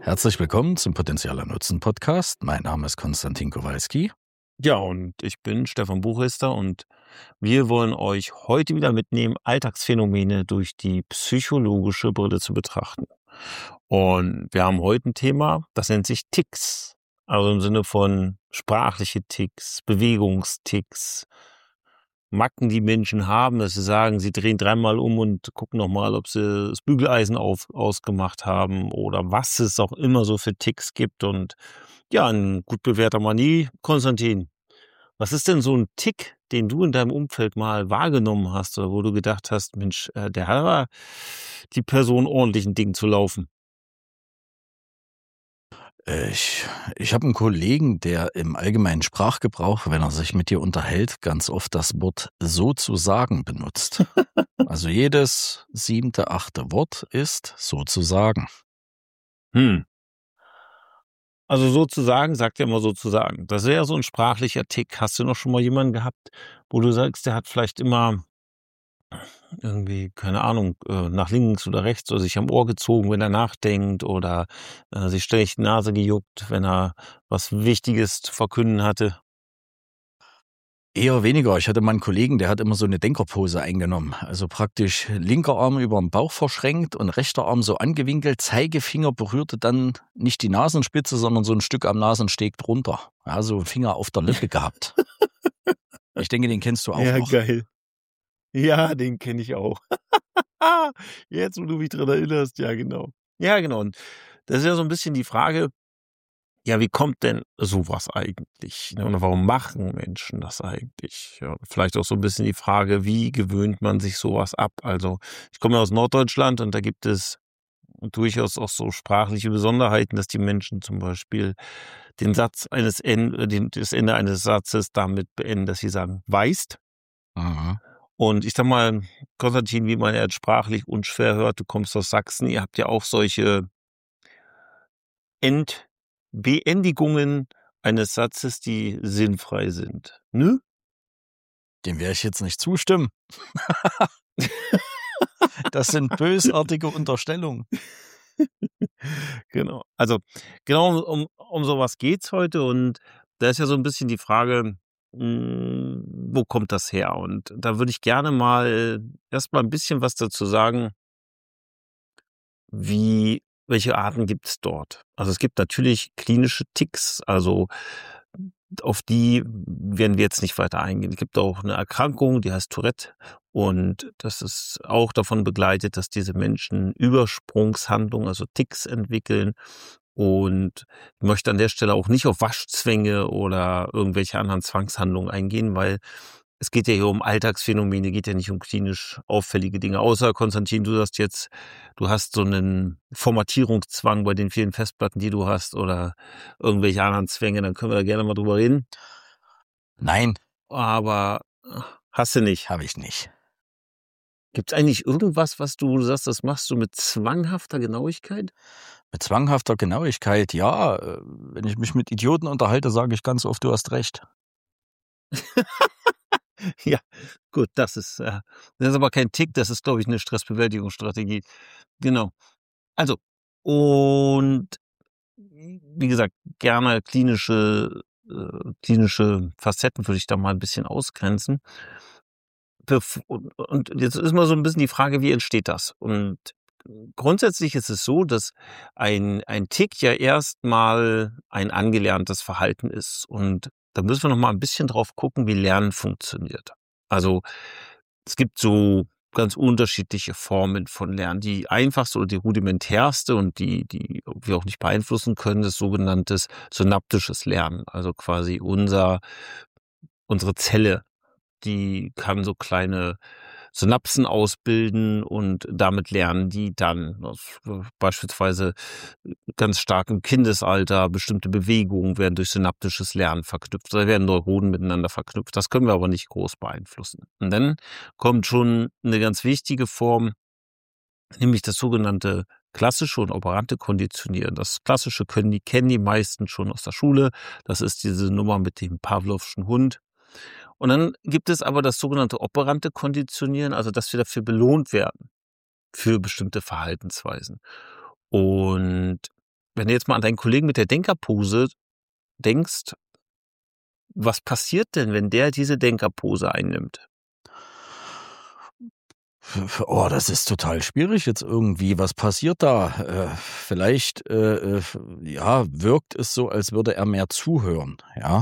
Herzlich willkommen zum Potenzieller Nutzen Podcast. Mein Name ist Konstantin Kowalski. Ja, und ich bin Stefan Buchester und wir wollen euch heute wieder mitnehmen, Alltagsphänomene durch die psychologische Brille zu betrachten. Und wir haben heute ein Thema, das nennt sich Ticks. Also im Sinne von sprachliche Ticks, Bewegungsticks, Macken, die Menschen haben, dass sie sagen, sie drehen dreimal um und gucken nochmal, ob sie das Bügeleisen ausgemacht haben oder was es auch immer so für Ticks gibt. Und ja, ein gut bewährter Manie, Konstantin. Was ist denn so ein Tick, den du in deinem Umfeld mal wahrgenommen hast oder wo du gedacht hast, Mensch, der hat aber die Person ordentlich ein Ding zu laufen? Ich habe einen Kollegen, der im allgemeinen Sprachgebrauch, wenn er sich mit dir unterhält, ganz oft das Wort sozusagen benutzt. Also jedes 7., 8. Wort ist sozusagen. Hm. Also sozusagen, sagt ja immer sozusagen. Das wäre ja so ein sprachlicher Tick. Hast du noch schon mal jemanden gehabt, wo du sagst, der hat vielleicht immer irgendwie, keine Ahnung, nach links oder rechts oder sich am Ohr gezogen, wenn er nachdenkt oder sich ständig die Nase gejuckt, wenn er was Wichtiges zu verkünden hatte? Eher weniger. Ich hatte mal einen Kollegen, der hat immer so eine Denkerpose eingenommen. Also praktisch linker Arm über den Bauch verschränkt und rechter Arm so angewinkelt. Zeigefinger berührte dann nicht die Nasenspitze, sondern so ein Stück am Nasensteg drunter. Ja, so Finger auf der Lippe gehabt. Ich denke, den kennst du auch Ja, noch. geil. Ja, den kenne ich auch. Jetzt, wo du mich dran erinnerst, ja, genau. Ja, genau. Und das ist ja so ein bisschen die Frage, ja, wie kommt denn sowas eigentlich? Ne? Und warum machen Menschen das eigentlich? Ja, vielleicht auch so ein bisschen die Frage, wie gewöhnt man sich sowas ab? Also, ich komme ja aus Norddeutschland und da gibt es durchaus auch so sprachliche Besonderheiten, dass die Menschen zum Beispiel den Satz das Ende eines Satzes damit beenden, dass sie sagen, weißt. Mhm. Und ich sag mal, Konstantin, wie man ja jetzt sprachlich unschwer hört, du kommst aus Sachsen, ihr habt ja auch solche Beendigungen eines Satzes, die sinnfrei sind, ne? Dem werde ich jetzt nicht zustimmen. Das sind bösartige Unterstellungen. Genau. Also, genau um so was geht's heute und da ist ja so ein bisschen die Frage, wo kommt das her? Und da würde ich gerne mal erst mal 'n bisschen was dazu sagen, welche Arten gibt's dort? Also, es gibt natürlich klinische Ticks, also auf die werden wir jetzt nicht weiter eingehen. Es gibt auch eine Erkrankung, die heißt Tourette und das ist auch davon begleitet, dass diese Menschen Übersprungshandlungen, also Ticks entwickeln. Und ich möchte an der Stelle auch nicht auf Waschzwänge oder irgendwelche anderen Zwangshandlungen eingehen, weil es geht ja hier um Alltagsphänomene, geht ja nicht um klinisch auffällige Dinge. Außer, Konstantin, du sagst jetzt, du hast so einen Formatierungszwang bei den vielen Festplatten, die du hast oder irgendwelche anderen Zwänge, dann können wir da gerne mal drüber reden. Nein, Aber hast du nicht. habe ich nicht. Gibt's eigentlich irgendwas, was du sagst, das machst du mit zwanghafter Genauigkeit? Mit zwanghafter Genauigkeit, ja. Wenn ich mich mit Idioten unterhalte, sage ich ganz oft, du hast recht. Ja, gut, das ist aber kein Tick, das ist, glaube ich, eine Stressbewältigungsstrategie. Genau. Also, und wie gesagt, gerne klinische Facetten würde ich da mal ein bisschen ausgrenzen. Und jetzt ist mal so ein bisschen die Frage, wie entsteht das? Und grundsätzlich ist es so, dass ein Tick ja erst mal ein angelerntes Verhalten ist. Und da müssen wir noch mal ein bisschen drauf gucken, wie Lernen funktioniert. Also, es gibt so ganz unterschiedliche Formen von Lernen. Die einfachste oder die rudimentärste und die wir auch nicht beeinflussen können, ist sogenanntes synaptisches Lernen. Also quasi unsere Zelle, die kann so kleine Synapsen ausbilden und damit lernen die dann beispielsweise ganz stark im Kindesalter. Bestimmte Bewegungen werden durch synaptisches Lernen verknüpft. Da werden Neuronen miteinander verknüpft. Das können wir aber nicht groß beeinflussen. Und dann kommt schon eine ganz wichtige Form, nämlich das sogenannte klassische und operante Konditionieren. Das Klassische kennen die meisten schon aus der Schule. Das ist diese Nummer mit dem Pawlowschen Hund. Und dann gibt es aber das sogenannte operante Konditionieren, also dass wir dafür belohnt werden für bestimmte Verhaltensweisen. Und wenn du jetzt mal an deinen Kollegen mit der Denkerpose denkst, was passiert denn, wenn der diese Denkerpose einnimmt? Oh, das ist total schwierig jetzt irgendwie. Was passiert da? Vielleicht, ja, wirkt es so, als würde er mehr zuhören, ja.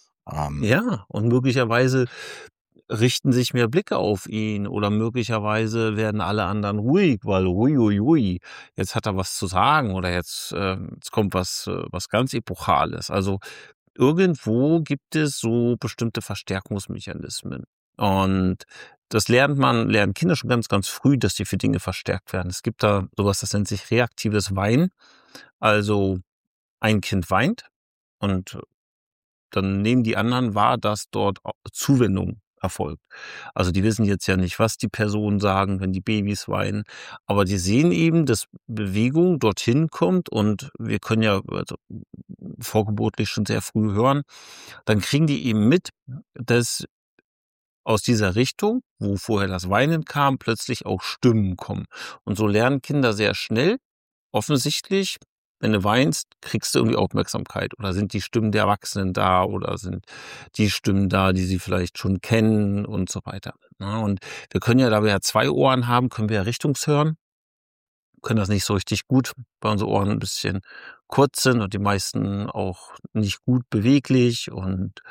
Ja, und möglicherweise richten sich mehr Blicke auf ihn oder möglicherweise werden alle anderen ruhig, weil ui, jetzt hat er was zu sagen oder jetzt kommt was ganz Epochales. Also irgendwo gibt es so bestimmte Verstärkungsmechanismen. Und das lernen Kinder schon ganz, ganz früh, dass sie für Dinge verstärkt werden. Es gibt da sowas, das nennt sich reaktives Weinen. Also ein Kind weint und dann nehmen die anderen wahr, dass dort Zuwendung erfolgt. Also die wissen jetzt ja nicht, was die Personen sagen, wenn die Babys weinen, aber die sehen eben, dass Bewegung dorthin kommt und wir können ja also vorgeburtlich schon sehr früh hören, dann kriegen die eben mit, dass aus dieser Richtung, wo vorher das Weinen kam, plötzlich auch Stimmen kommen. Und so lernen Kinder sehr schnell, offensichtlich, wenn du weinst, kriegst du irgendwie Aufmerksamkeit. Oder sind die Stimmen der Erwachsenen da oder sind die Stimmen da, die sie vielleicht schon kennen und so weiter. Ja, und wir können ja, da wir ja 2 Ohren haben, können wir ja richtungshören, können das nicht so richtig gut, weil unsere Ohren ein bisschen kurz sind und die meisten auch nicht gut beweglich und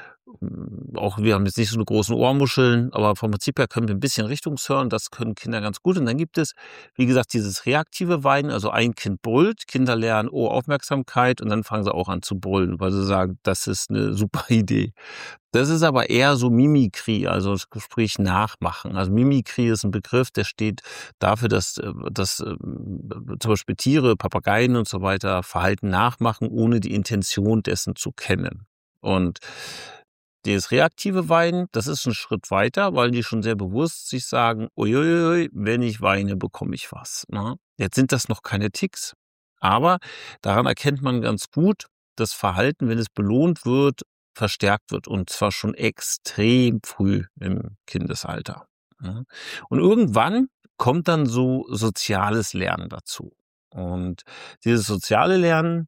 auch wir haben jetzt nicht so eine großen Ohrmuscheln, aber vom Prinzip her können wir ein bisschen richtungshören, das können Kinder ganz gut. Und dann gibt es, wie gesagt, dieses reaktive Weinen, also ein Kind brüllt, Kinder lernen, oh, Aufmerksamkeit und dann fangen sie auch an zu brüllen, weil sie sagen, das ist eine super Idee. Das ist aber eher so Mimikry, also das Gespräch nachmachen. Also Mimikry ist ein Begriff, der steht dafür, dass zum Beispiel Tiere, Papageien und so weiter Verhalten nachmachen, ohne die Intention dessen zu kennen. Und dieses reaktive Weinen, das ist ein Schritt weiter, weil die schon sehr bewusst sich sagen, uiuiui, wenn ich weine, bekomme ich was. Ne? Jetzt sind das noch keine Ticks, aber daran erkennt man ganz gut, das Verhalten, wenn es belohnt wird, verstärkt wird und zwar schon extrem früh im Kindesalter. Ne? Und irgendwann kommt dann so soziales Lernen dazu. Und dieses soziale Lernen,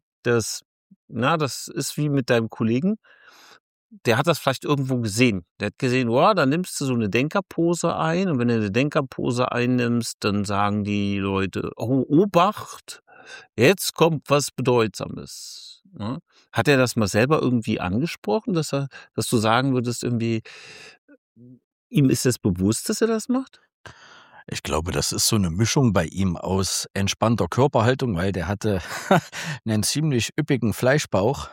das ist wie mit deinem Kollegen, der hat das vielleicht irgendwo gesehen. Der hat gesehen, wow, da nimmst du so eine Denkerpose ein und wenn du eine Denkerpose einnimmst, dann sagen die Leute, oh, Obacht, jetzt kommt was Bedeutsames. Ne? Hat er das mal selber irgendwie angesprochen, dass du sagen würdest, irgendwie, ihm ist es bewusst, dass er das macht? Ich glaube, das ist so eine Mischung bei ihm aus entspannter Körperhaltung, weil der hatte 'nen ziemlich üppigen Fleischbauch.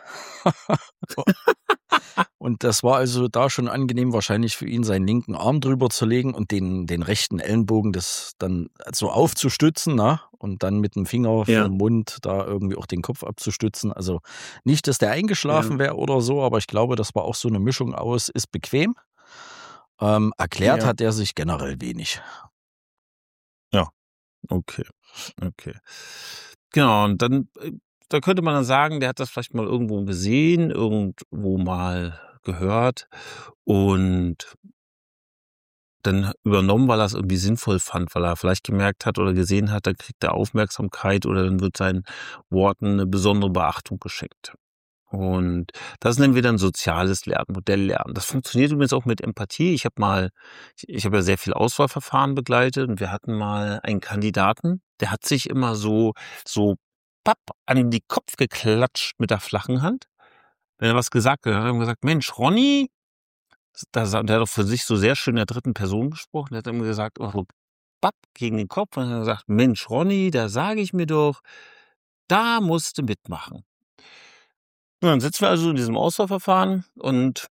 Und das war also da schon angenehm wahrscheinlich für ihn, seinen linken Arm drüber zu legen und den rechten Ellenbogen das dann so aufzustützen, ne? Und dann mit dem Finger Ja, vorm Mund da irgendwie auch den Kopf abzustützen. Also, nicht, dass der ja, eingeschlafen wäre oder so, aber ich glaube, das war auch so eine Mischung aus ist bequem. Erklärt ja. hat er sich generell wenig. Ja, okay, okay. Genau, und dann, da könnte man dann sagen, der hat das vielleicht mal irgendwo gesehen, irgendwo mal gehört und dann übernommen, weil er's irgendwie sinnvoll fand, weil er vielleicht gemerkt hat oder gesehen hat, da kriegt er Aufmerksamkeit oder dann wird seinen Worten 'ne besondere Beachtung geschenkt. Und das nennen wir dann soziales Lernen, Modelllernen. Das funktioniert übrigens auch mit Empathie. Ich habe ja sehr viel Auswahlverfahren begleitet und wir hatten mal einen Kandidaten, der hat sich immer so papp an den Kopf geklatscht mit der flachen Hand. Wenn er was gesagt hat, hat er immer gesagt, Mensch, Ronny, der hat doch für sich so sehr schön in der dritten Person gesprochen. Der hat immer gesagt, oh, so papp gegen den Kopf und dann hat er gesagt, Mensch, Ronny, da sage ich mir doch, da musst du mitmachen. Und dann sitzen wir also in diesem Auswahlverfahren und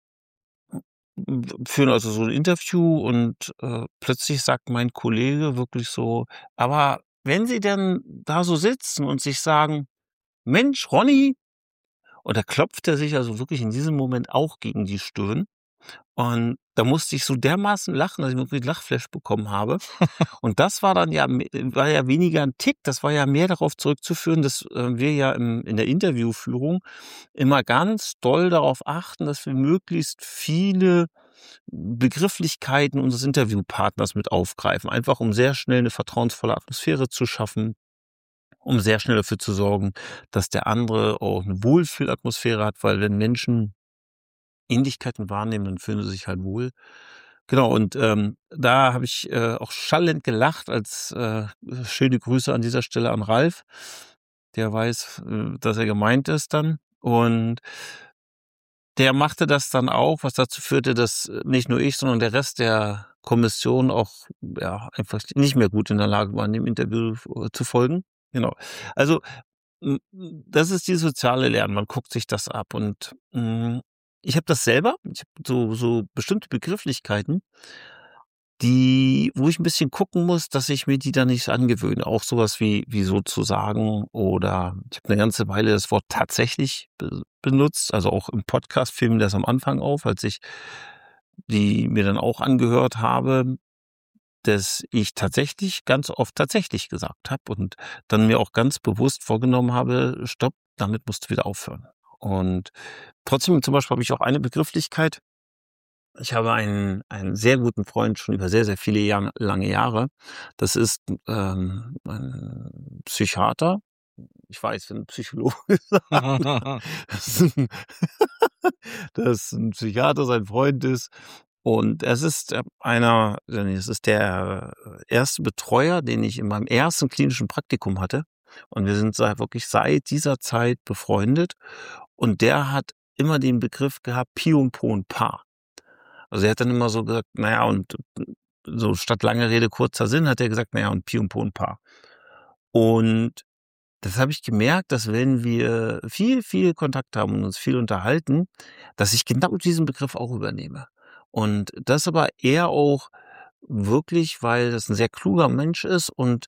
führen also so ein Interview und, plötzlich sagt mein Kollege wirklich so: „Aber wenn Sie denn da so sitzen und sich sagen: ‚Mensch, Ronny‘“, und da klopft er sich also wirklich in diesem Moment auch gegen die Stirn. Und da musste ich so dermaßen lachen, dass ich wirklich 'n Lachflash bekommen habe. Und das war dann war ja weniger 'n Tick, das war ja mehr darauf zurückzuführen, dass, wir ja in der Interviewführung immer ganz doll darauf achten, dass wir möglichst viele Begrifflichkeiten unseres Interviewpartners mit aufgreifen, einfach um sehr schnell 'ne vertrauensvolle Atmosphäre zu schaffen um sehr schnell dafür zu sorgen, dass der andere auch eine Wohlfühlatmosphäre hat, weil wenn Menschen Ähnlichkeiten wahrnehmen, dann fühlen sie sich halt wohl. Genau, und da habe ich auch schallend gelacht, als schöne Grüße an dieser Stelle an Ralf, der weiß, dass er gemeint ist dann. Und der machte das dann auch, was dazu führte, dass nicht nur ich, sondern der Rest der Kommission auch ja einfach nicht mehr gut in der Lage waren, dem Interview zu folgen. Genau. Also das ist dieses soziale Lernen. Man guckt sich das ab und ich habe das selber. Ich habe so bestimmte Begrifflichkeiten, wo ich ein bisschen gucken muss, dass ich mir die dann nicht angewöhne. Auch sowas wie sozusagen oder ich habe eine ganze Weile das Wort tatsächlich benutzt, also auch im Podcast fiel mir das am Anfang auf, als ich die mir dann auch angehört habe, dass ich tatsächlich ganz oft tatsächlich gesagt habe und dann mir auch ganz bewusst vorgenommen habe: „Stopp, damit musst du wieder aufhören.“ Und trotzdem zum Beispiel habe ich auch eine Begrifflichkeit. Ich habe einen sehr guten Freund schon über sehr, sehr viele lange Jahre. Das ist, ein Psychiater. Ich weiß, wenn 'n Psychologe sagt, dass 'n dass 'n Psychiater sein Freund ist. Und es ist, es ist der erste Betreuer, den ich in meinem ersten klinischen Praktikum hatte. Und wir sind seit dieser Zeit befreundet. Und der hat immer den Begriff gehabt Pi und Po und Pa. Also, er hat dann immer so gesagt: „Na ja, und so statt lange Rede, kurzer Sinn“, hat er gesagt: „Na ja, und Pi und Po und Pa.“ Und das habe ich gemerkt, dass wenn wir viel Kontakt haben und uns viel unterhalten, dass ich genau diesen Begriff auch übernehme. Und das aber eher auch wirklich, weil das 'n sehr kluger Mensch ist und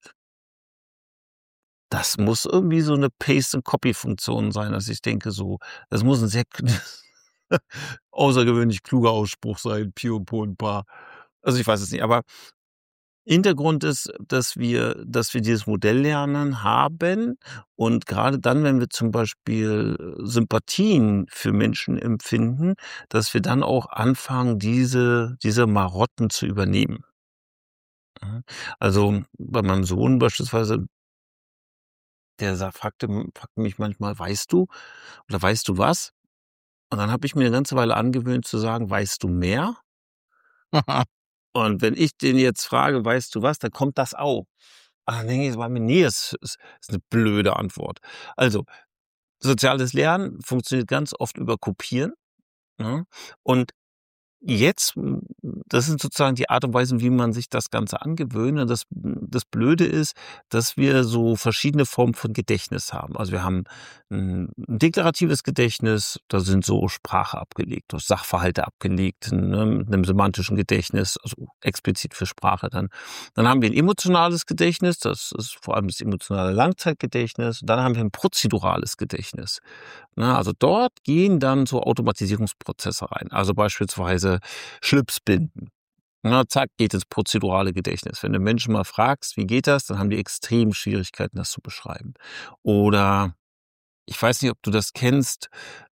das muss irgendwie so 'ne Paste-and-Copy-Funktion sein, dass ich denke so, das muss 'n sehr außergewöhnlich kluger Ausspruch sein, Pi und Po und Pa. Also, ich weiß es nicht, aber Hintergrund ist, dass wir dieses Modelllernen haben und gerade dann, wenn wir zum Beispiel Sympathien für Menschen empfinden, dass wir dann auch anfangen, diese Marotten zu übernehmen. Mhm. Also, bei meinem Sohn beispielsweise, der fragte mich manchmal: „Weißt du oder weißt du was?“ Und dann habe ich mir 'ne ganze Weile angewöhnt zu sagen: „Weißt du mehr?“ Und wenn ich den jetzt frage: „Weißt du was?“, dann kommt das auch. Ah, ne, es war mir ne, ist 'ne blöde Antwort. Also, soziales Lernen funktioniert ganz oft über Kopieren, ne? Und jetzt das sind sozusagen die Art und Weise, wie man sich das Ganze angewöhnt. Und das Blöde ist, dass wir so verschiedene Formen von Gedächtnis haben. Also, wir haben 'n deklaratives Gedächtnis, da sind so Sprache abgelegt, Sachverhalte abgelegt, ne, mit 'nem semantischen Gedächtnis, also explizit für Sprache dann. Dann haben wir 'n emotionales Gedächtnis, das ist vor allem das emotionale Langzeitgedächtnis. Und dann haben wir 'n prozedurales Gedächtnis. Ne, also dort gehen dann so Automatisierungsprozesse rein. Also beispielsweise Schlips binden. Na, zack, geht ins prozedurale Gedächtnis. Wenn du Menschen mal fragst, wie geht das, dann haben die extrem Schwierigkeiten, das zu beschreiben. Oder ich weiß nicht, ob du das kennst.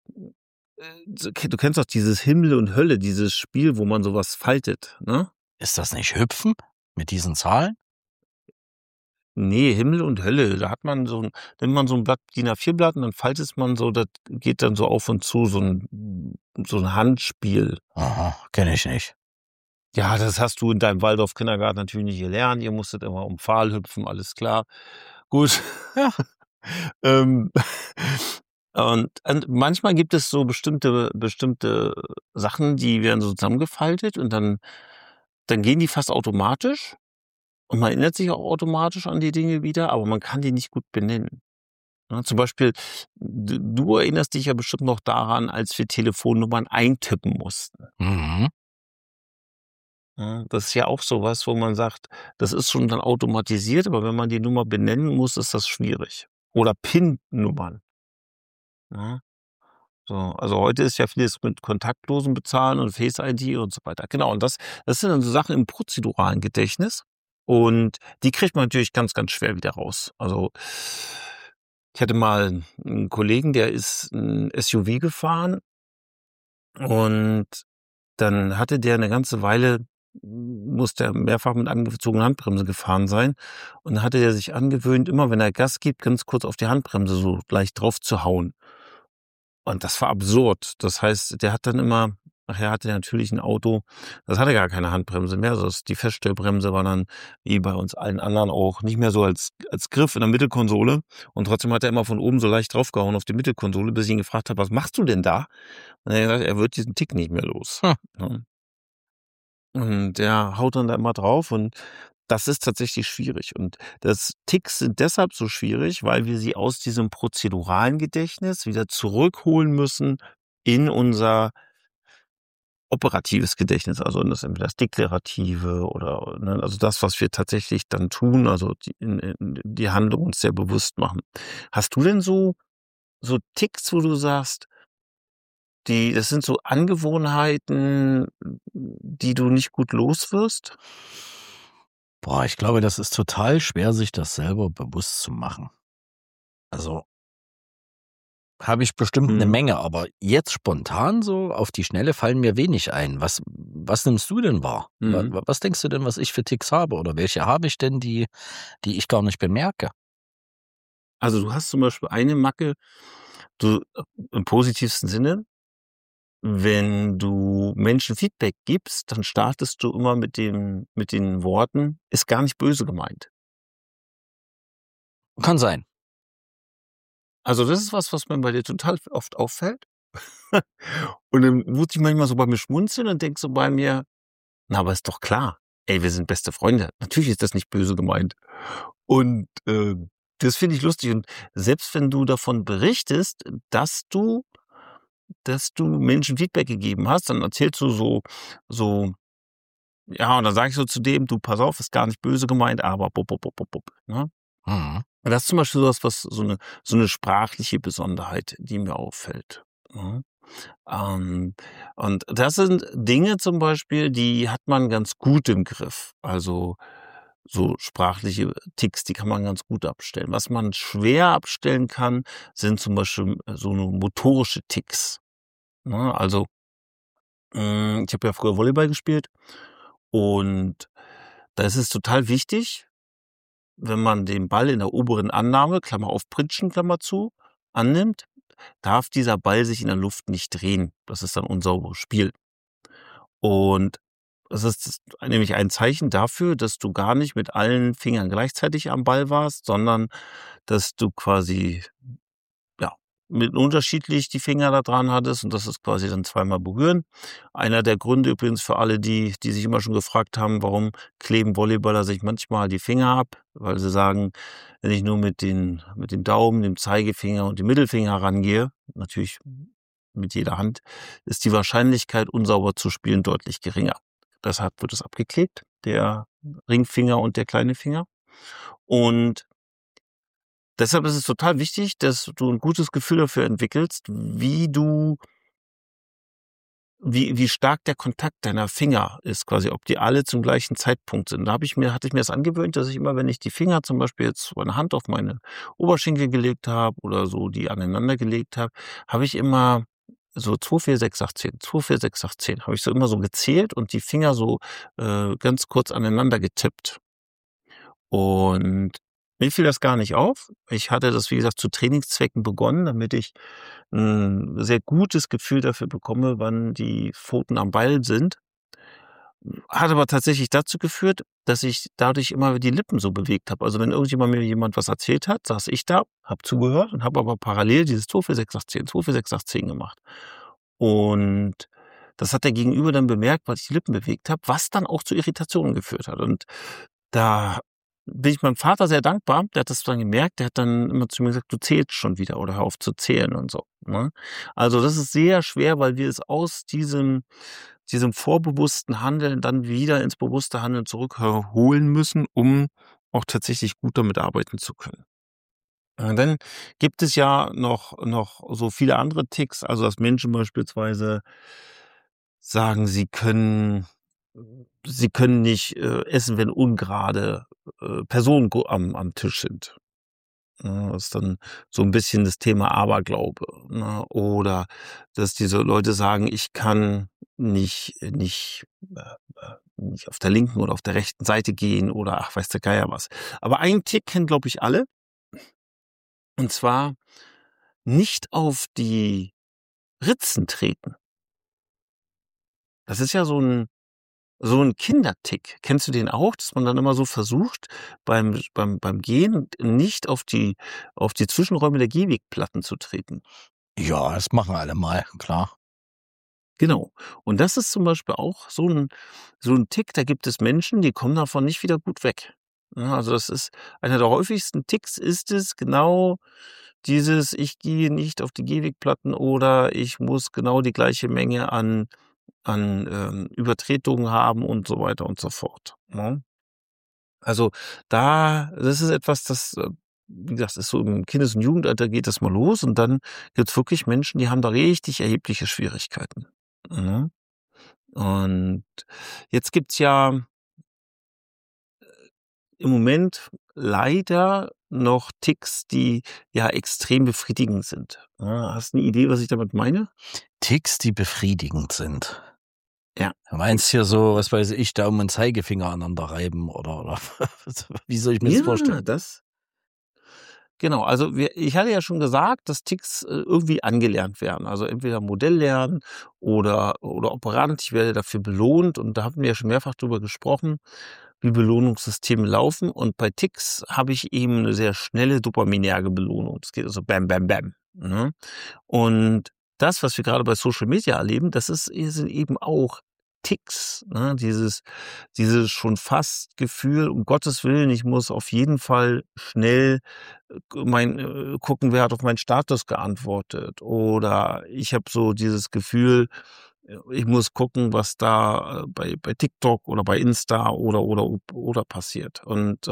Du kennst doch dieses Himmel und Hölle, dieses Spiel, wo man sowas faltet, ne? Ist das nicht Hüpfen mit diesen Zahlen? Ne, Himmel und Hölle, da hat man nimmt man so 'n Blatt DIN A4-Blatt und dann faltet man so, das geht dann so auf und zu, so 'n Handspiel. Aha, kenne ich nicht. Ja, das hast du in deinem Waldorf-Kindergarten natürlich nicht gelernt. Ihr musstet immer um Pfahl hüpfen, alles klar. Gut. Ja. Ähm, und manchmal gibt es so bestimmte Sachen, die werden so zusammengefaltet und dann gehen die fast automatisch und man erinnert sich auch automatisch an die Dinge wieder, aber man kann die nicht gut benennen. Ne, zum Beispiel, du erinnerst dich ja bestimmt noch daran, als wir Telefonnummern eintippen mussten. Mhm. Ne? Das ist ja auch so was, wo man sagt, das ist schon dann automatisiert, aber wenn man die Nummer benennen muss, ist das schwierig. Oder PIN-Nummern, ne? So, also heute ist ja vieles mit kontaktlosen Bezahlen und Face ID und so weiter. Genau, und das sind dann so Sachen im prozeduralen Gedächtnis und die kriegt man natürlich ganz schwer wieder raus. Also, ich hatte mal einen Kollegen, der ist 'n SUV gefahren und dann hatte der eine ganze Weile musste er mehrfach mit angezogener Handbremse gefahren sein. Und dann hatte er sich angewöhnt, immer wenn er Gas gibt, ganz kurz auf die Handbremse so leicht drauf zu hauen. Und das war absurd. Das heißt, der hat dann immer, nachher hatte er natürlich ein Auto, das hatte gar keine Handbremse mehr. Also die Feststellbremse war dann, wie bei uns allen anderen auch, nicht mehr so als Griff in der Mittelkonsole. Und trotzdem hat er immer von oben so leicht draufgehauen auf die Mittelkonsole, bis ich ihn gefragt habe, was machst du denn da? Und er hat gesagt, er wird diesen Tick nicht mehr los. Hm. Ja. Und der haut dann da immer drauf und das ist tatsächlich schwierig. Und Ticks sind deshalb so schwierig, weil wir sie aus diesem prozeduralen Gedächtnis wieder zurückholen müssen in unser operatives Gedächtnis, also in entweder das Deklarative oder, ne, also das, was wir tatsächlich dann tun, also die Handlung uns sehr bewusst machen. Hast du denn so Ticks, wo du sagst, das sind so Angewohnheiten, die du nicht gut los wirst? Boah, ich glaube, das ist total schwer, sich das selber bewusst zu machen. Also, habe ich bestimmt eine Mhm. Menge, aber jetzt spontan so auf die Schnelle fallen mir wenig ein. Was nimmst du denn wahr? Mhm. Was denkst du denn, was ich für Ticks habe oder welche habe ich denn, die ich gar nicht bemerke? Also, du hast zum Beispiel eine Macke, du im positivsten Sinne, wenn du Menschen Feedback gibst, dann startest du immer mit den Worten: „Ist gar nicht böse gemeint.“ Kann sein. Also, das ist was mir bei dir total oft auffällt. Und dann muss ich manchmal so bei mir schmunzeln und denke so bei mir: „Na, aber ist doch klar. Ey, wir sind beste Freunde. Natürlich ist das nicht böse gemeint.“ Und, das finde ich lustig. Und selbst wenn du davon berichtest, dass du Menschen Feedback gegeben hast, dann erzählst du so ja, und dann sage ich so zu dem: „Du, pass auf, ist gar nicht böse gemeint, aber bup, bup, bup, bup, bup“, ne? Mhm. Und das ist zum Beispiel was so eine sprachliche Besonderheit, die mir auffällt, ne? Ähm, und das sind Dinge zum Beispiel, die hat man ganz gut im Griff. Also, so sprachliche Ticks, die kann man ganz gut abstellen. Was man schwer abstellen kann, sind zum Beispiel, so motorische Ticks, ne? Also, ich habe ja früher Volleyball gespielt und da ist es total wichtig, wenn man den Ball in der oberen Annahme, Klammer auf Pritschen, Klammer zu, annimmt, darf dieser Ball sich in der Luft nicht drehen. Das ist dann unsauberes Spiel. Und das ist nämlich ein Zeichen dafür, dass du gar nicht mit allen Fingern gleichzeitig am Ball warst, sondern dass du quasi, ja, mit unterschiedlich die Finger da dran hattest und das ist quasi dann zweimal berühren. Einer der Gründe übrigens für alle, die sich immer schon gefragt haben, warum kleben Volleyballer sich manchmal die Finger ab, weil sie sagen, wenn ich nur mit den Daumen, dem Zeigefinger und dem Mittelfinger rangehe, natürlich mit jeder Hand, ist die Wahrscheinlichkeit, unsauber zu spielen, deutlich geringer. Deshalb wird es abgeklebt, der Ringfinger und der kleine Finger. Und deshalb ist es total wichtig, dass du ein gutes Gefühl dafür entwickelst, wie stark der Kontakt deiner Finger ist quasi, ob die alle zum gleichen Zeitpunkt sind. Da hatte ich mir das angewöhnt, dass ich immer, wenn ich die Finger zum Beispiel jetzt meine Hand auf meine Oberschenkel gelegt habe oder so die aneinander gelegt habe ich immer so 2, 4, 6, 8, 10, 2, 4, 6, 8, 10 habe ich so immer so gezählt und die Finger so, ganz kurz aneinander getippt. Und mir fiel das gar nicht auf. Ich hatte das, wie gesagt, zu Trainingszwecken begonnen, damit ich 'n sehr gutes Gefühl dafür bekomme, wann die Pfoten am Ball sind. Hat aber tatsächlich dazu geführt, dass ich dadurch immer die Lippen so bewegt habe. Also, wenn jemand was erzählt hat, saß ich da, habe zugehört und habe aber parallel dieses 2, 4, 6, 8, 10, 2, 4, 6, 8, 10 gemacht. Und das hat der Gegenüber dann bemerkt, weil ich die Lippen bewegt habe, was dann auch zu Irritationen geführt hat. Und da bin ich meinem Vater sehr dankbar. Der hat das dann gemerkt. Der hat dann immer zu mir gesagt: „Du zählst schon wieder oder hör auf zu zählen“ und so, ne? Also, das ist sehr schwer, weil wir es aus diesem vorbewussten Handeln dann wieder ins bewusste Handeln zurückholen müssen, um auch tatsächlich gut damit arbeiten zu können. Und dann gibt es ja noch so viele andere Ticks, also, dass Menschen beispielsweise sagen, sie können nicht, essen, wenn ungerade, Personen am Tisch sind. Ne, das ist dann so ein bisschen das Thema Aberglaube, ne? Oder dass diese Leute sagen: „Ich kann nicht nicht auf der linken oder auf der rechten Seite gehen oder ach, weiß der Geier was. Aber einen Tick kennen, glaube ich, alle. Und zwar nicht auf die Ritzen treten. Das ist ja so ein Kindertick. Kennst du den auch, dass man dann immer so versucht, beim Gehen nicht auf die Zwischenräume der Gehwegplatten zu treten? Ja, das machen alle mal, klar. Genau. Und das ist zum Beispiel auch so ein Tick, da gibt es Menschen, die kommen davon nicht wieder gut weg. Ja, also das ist einer der häufigsten Ticks ist es genau dieses: Ich gehe nicht auf die Gehwegplatten oder ich muss genau die gleiche Menge an Übertretungen haben und so weiter und so fort, ne? Also, das ist etwas, wie gesagt, ist so im Kindes und Jugendalter geht das mal los und dann gibt's wirklich Menschen, die haben da richtig erhebliche Schwierigkeiten, ne? Und jetzt gibt's ja im Moment leider noch Ticks, die ja extrem befriedigend sind. Hast 'ne Idee, was ich damit meine? Ticks, die befriedigend sind. Ja, Du meinst hier so, was weiß ich, Daumen und Zeigefinger aneinander reiben oder wie soll ich mir das ja, vorstellen? das genau. Also, ich hatte ja schon gesagt, dass Ticks, irgendwie angelernt werden. Also, entweder Modell lernen oder operant. Ich werde dafür belohnt und da hatten wir ja schon mehrfach drüber gesprochen, wie Belohnungssysteme laufen. Und bei Ticks habe ich eben eine sehr schnelle dopaminerge Belohnung. Das geht also bam, bam, bam, ne? Und das, was wir gerade bei Social Media erleben, sind eben auch Ticks, ne? Dieses schon fast Gefühl, um Gottes Willen, ich muss auf jeden Fall schnell gucken, wer hat auf meinen Status geantwortet. Oder ich habe so dieses Gefühl, ich muss gucken, was da bei TikTok oder bei Insta oder passiert. Und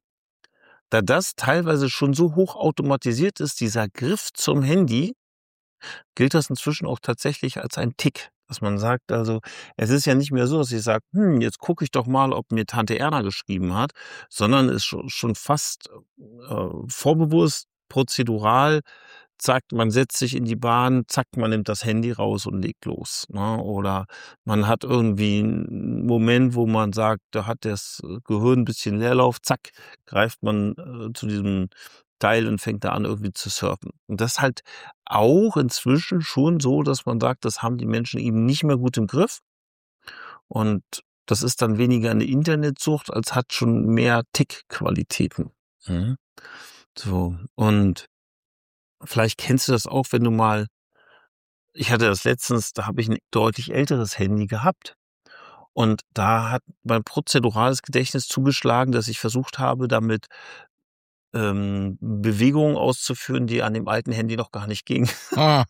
da das teilweise schon so hoch automatisiert ist, dieser Griff zum Handy, gilt das inzwischen auch tatsächlich als ein Tick. Dass man sagt, also, es ist ja nicht mehr so, dass ich sage: jetzt gucke ich doch mal, ob mir Tante Erna geschrieben hat, sondern ist schon fast, vorbewusst, prozedural. Zack, man setzt sich in die Bahn, zack, man nimmt das Handy raus und legt los, ne? Oder man hat irgendwie einen Moment, wo man sagt, da hat das Gehirn ein bisschen Leerlauf, zack, greift man, zu diesem Teil und fängt da an, irgendwie zu surfen. Und das ist halt auch inzwischen schon so, dass man sagt, das haben die Menschen eben nicht mehr gut im Griff. Und das ist dann weniger eine Internetsucht, als hat schon mehr Tick-Qualitäten. Mhm. So, und vielleicht kennst du das auch, wenn du mal ich hatte das letztens, da habe ich ein deutlich älteres Handy gehabt. Und da hat mein prozedurales Gedächtnis zugeschlagen, dass ich versucht habe, damit, Bewegungen auszuführen, die an dem alten Handy noch gar nicht gingen. Ah,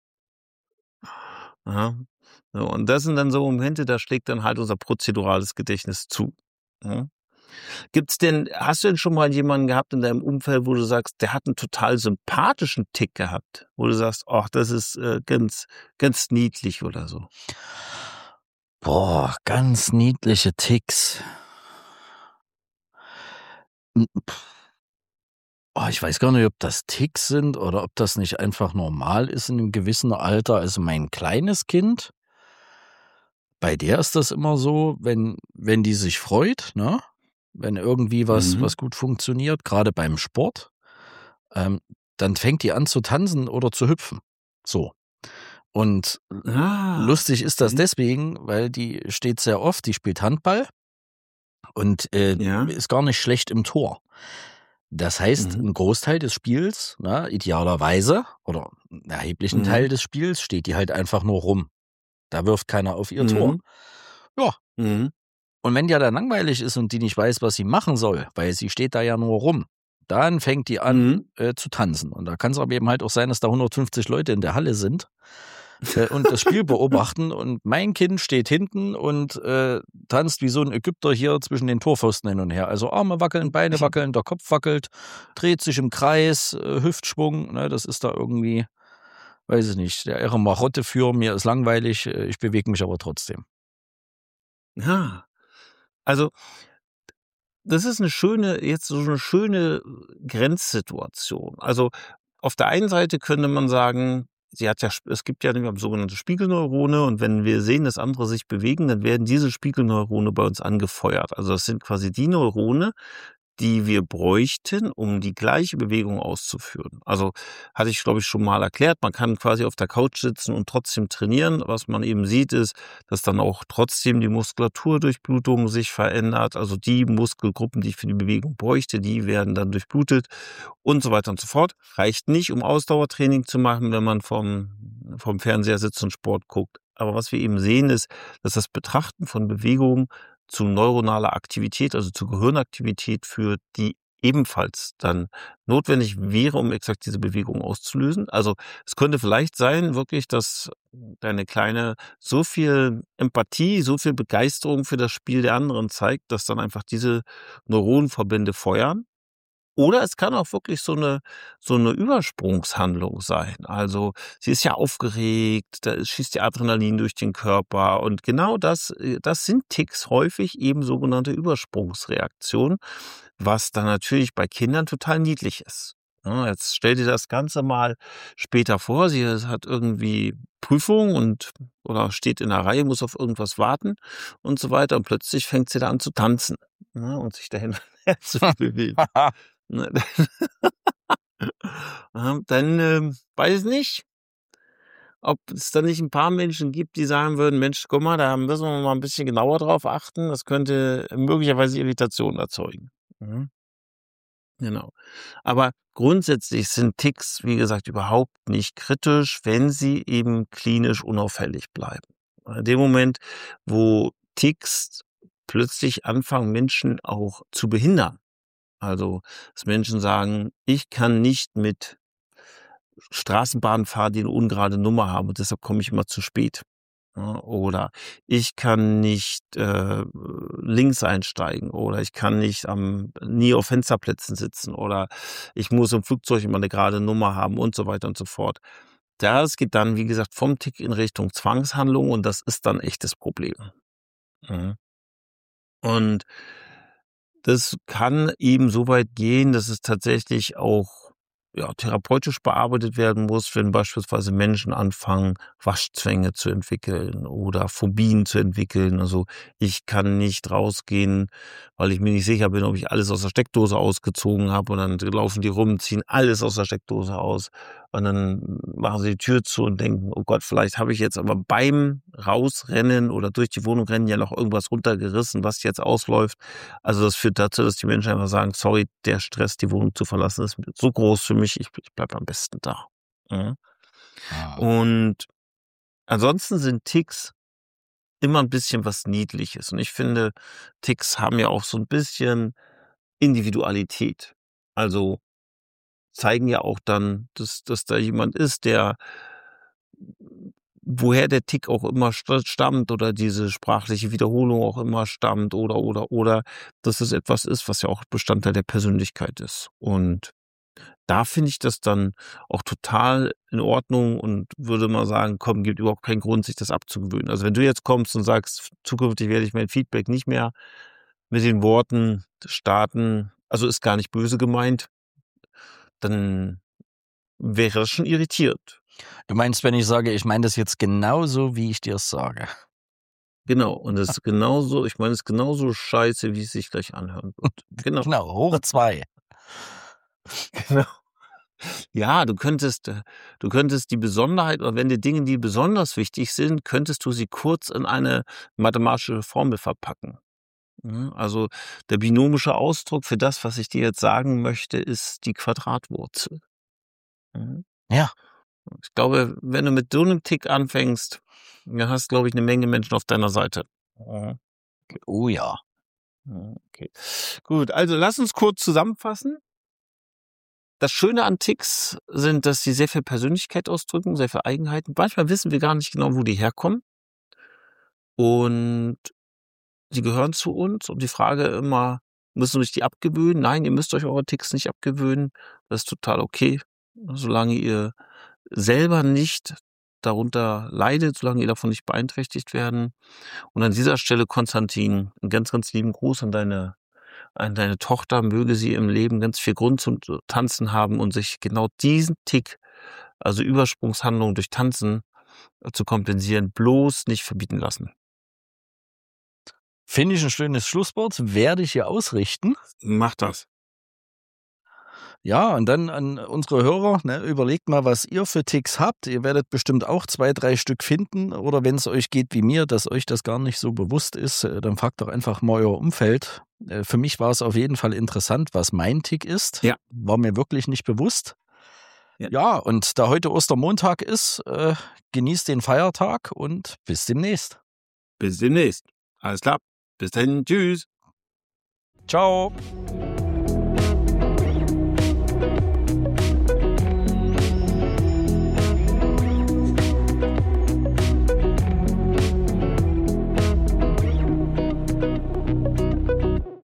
Ja. So, und das sind dann so Momente, da schlägt dann halt unser prozedurales Gedächtnis zu, ne? Hast du denn schon mal jemanden gehabt in deinem Umfeld, wo du sagst, der hat einen total sympathischen Tick gehabt, wo du sagst: „Ach, das ist, ganz ganz niedlich“ oder so? boah, ganz niedliche Ticks. Hm, ich weiß gar nicht, ob das Ticks sind oder ob das nicht einfach normal ist in 'nem gewissen Alter. Also, mein kleines Kind, bei der ist das immer so, wenn die sich freut, ne? Wenn irgendwie Mhm. was gut funktioniert, grade beim Sport, ähm, dann fängt die an zu tanzen oder zu hüpfen. So. Und Ah, lustig ist das okay. deswegen, weil die steht sehr oft, die spielt Handball und, Ja. ist gar nicht schlecht im Tor. Das heißt, Mhm. 'n Großteil des Spiels, ne, idealerweise oder 'n erheblichen Teil Mhm. des Spiels steht die halt einfach nur rum. Da wirft keiner auf ihr Tor. Mhm. Ja, Mhm. und wenn der dann langweilig ist und die nicht weiß, was sie machen soll, weil sie steht da ja nur rum, dann fängt die Mhm. an, zu tanzen. Und da kann's aber eben halt auch sein, dass da 150 Leute in der Halle sind, und das Spiel beobachten und mein Kind steht hinten und, tanzt wie so 'n Ägypter hier zwischen den Torpfosten hin und her. Also, Arme wackeln, Beine wackeln, der Kopf wackelt, dreht sich im Kreis, Hüftschwung, ne? Das ist da irgendwie, weiß ich nicht, der irre Marotte für: „Mir ist langweilig, ich bewege mich aber trotzdem." Ja. Also, das ist eine schöne Grenzsituation. Also, auf der einen Seite könnte man sagen es gibt ja sogenannte Spiegelneurone, und wenn wir sehen, dass andere sich bewegen, dann werden diese Spiegelneurone bei uns angefeuert. Also das sind quasi die Neurone, die wir bräuchten, um die gleiche Bewegung auszuführen. Also hatte ich, glaube ich, schon mal erklärt, man kann quasi auf der Couch sitzen und trotzdem trainieren. Was man eben sieht, ist, dass dann auch trotzdem die Muskulatur-Durchblutung sich verändert. Also die Muskelgruppen, die ich für die Bewegung bräuchte, die werden dann durchblutet und so weiter und so fort. Reicht nicht, um Ausdauertraining zu machen, wenn man vom Fernseher sitzt und Sport guckt. Aber was wir eben sehen, ist, dass das Betrachten von Bewegungen zu neuronaler Aktivität, also zu Gehirnaktivität führt, die ebenfalls dann notwendig wäre, um exakt diese Bewegung auszulösen. Also es könnte vielleicht sein, wirklich, dass deine Kleine so viel Empathie, so viel Begeisterung für das Spiel der anderen zeigt, dass dann einfach diese Neuronenverbände feuern. Oder es kann auch wirklich so eine Übersprungshandlung sein. Also sie ist ja aufgeregt, da schießt die Adrenalin durch den Körper, und genau das sind Ticks, häufig eben sogenannte Übersprungsreaktionen, was dann natürlich bei Kindern total niedlich ist. Ja, jetzt stell dir das Ganze mal später vor, sie hat irgendwie Prüfung oder steht in der Reihe, muss auf irgendwas warten und so weiter, und plötzlich fängt sie da an zu tanzen, ne, und sich dahin zu bewegen. Ne, dann, weiß ich nicht, ob es da nicht ein paar Menschen gibt, die sagen würden: „Mensch, guck mal, da müssen wir mal ein bisschen genauer drauf achten. Das könnte möglicherweise Irritation erzeugen." Mhm, genau. Aber grundsätzlich sind Ticks, wie gesagt, überhaupt nicht kritisch, wenn sie eben klinisch unauffällig bleiben. In dem Moment, wo Ticks plötzlich anfangen, Menschen auch zu behindern, also, dass Menschen sagen: „Ich kann nicht mit Straßenbahn fahren, die 'ne ungerade Nummer haben, und deshalb komme ich immer zu spät." Ja, oder ich kann nicht, links einsteigen, oder ich kann nicht nie auf Fensterplätzen sitzen, oder ich muss im Flugzeug immer 'ne gerade Nummer haben und so weiter und so fort. Das geht dann, wie gesagt, vom Tick in Richtung Zwangshandlung, und das ist dann echtes Problem. Mhm. Und das kann eben so weit gehen, dass es tatsächlich auch, ja, therapeutisch bearbeitet werden muss, wenn beispielsweise Menschen anfangen, Waschzwänge zu entwickeln oder Phobien zu entwickeln. Also, ich kann nicht rausgehen, weil ich mir nicht sicher bin, ob ich alles aus der Steckdose ausgezogen habe, und dann laufen die rum, ziehen alles aus der Steckdose aus, und dann machen sie die Tür zu und denken: „Oh Gott, vielleicht habe ich jetzt aber beim Rausrennen oder durch die Wohnung rennen ja noch irgendwas runtergerissen, was jetzt ausläuft." Also, das führt dazu, dass die Menschen einfach sagen: „Sorry, der Stress, die Wohnung zu verlassen, ist so groß für mich, ich bleibe am besten da." Mhm. Ah. Und ansonsten sind Ticks immer ein bisschen was Niedliches. Und ich finde, Ticks haben ja auch so ein bisschen Individualität. Also, zeigen ja auch dann, dass da jemand ist, der, woher der Tick auch immer stammt, oder diese sprachliche Wiederholung auch immer stammt, oder, dass es etwas ist, was ja auch Bestandteil der Persönlichkeit ist. Und da finde ich das dann auch total in Ordnung und würde mal sagen: „Komm, gibt überhaupt keinen Grund, sich das abzugewöhnen." Also, wenn du jetzt kommst und sagst: „Zukünftig werde ich mein Feedback nicht mehr mit den Worten starten, also, ist gar nicht böse gemeint", dann wäre das schon irritierend. Du meinst, wenn ich sage, ich meine das jetzt genauso, wie ich dir's sage? Genau, und das ist genauso, ich meine, es ist genauso scheiße, wie es sich gleich anhören wird. Genau, Genau, hoch 2. genau. Ja, du könntest die Besonderheit, oder wenn dir Dinge, die besonders wichtig sind, könntest du sie kurz in eine mathematische Formel verpacken. Mhm, also, der binomische Ausdruck für das, was ich dir jetzt sagen möchte, ist die Quadratwurzel. Mhm. Ja. Ich glaube, wenn du mit so 'nem Tick anfängst, dann hast, glaube ich, 'ne Menge Menschen auf deiner Seite. Mhm. Oh ja. Mhm, okay. Gut, also lass uns kurz zusammenfassen. Das Schöne an Ticks sind, dass sie sehr viel Persönlichkeit ausdrücken, sehr viel Eigenheiten. Manchmal wissen wir gar nicht genau, wo die herkommen, und sie gehören zu uns, und die Frage immer: „Müssen wir uns die abgewöhnen?" Nein, ihr müsst euch eure Ticks nicht abgewöhnen. Das ist total okay, solange ihr selber nicht darunter leidet, solange ihr davon nicht beeinträchtigt werden. Und an dieser Stelle, Konstantin, 'n ganz, ganz lieben Gruß an deine Tochter. Möge sie im Leben ganz viel Grund zum Tanzen haben und sich genau diesen Tick also Übersprungshandlungen durch Tanzen zu kompensieren, bloß nicht verbieten lassen. Finde ich ein schönes Schlusswort, werde ich hier ausrichten. Mach das. Ja, und dann an unsere Hörer, ne, überlegt mal, was ihr für Ticks habt. Ihr werdet bestimmt auch 2, 3 Stück finden. Oder wenn es euch geht wie mir, dass euch das gar nicht so bewusst ist, dann fragt doch einfach mal euer Umfeld. Für mich war es auf jeden Fall interessant, was mein Tick ist. Ja. War mir wirklich nicht bewusst. Ja. Ja, und da heute Ostermontag ist, genießt den Feiertag und bis demnächst. Bis demnächst. Alles klar. Bis dahin. Tschüss. Ciao.